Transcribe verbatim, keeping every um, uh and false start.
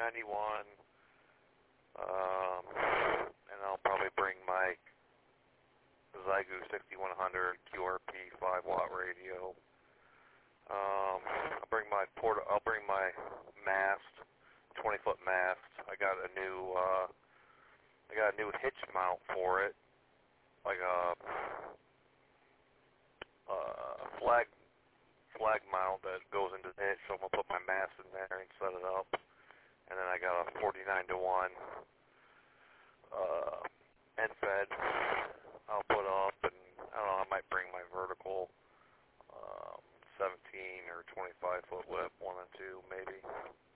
ninety-one, um, and I'll probably bring my Zygu sixty-one hundred Q R P five watt radio. Um, I'll bring my port. I'll bring my mast, twenty foot mast. I got a new. Uh, I got a new hitch mount for it, like a, a flag flag mount that goes into the hitch. So I'm gonna put my mast in there and set it up. And then I got a forty-nine to one uh, end fed. I'll put up, and I don't know. I might bring my vertical. Um, seventeen or twenty-five foot whip, one and two maybe.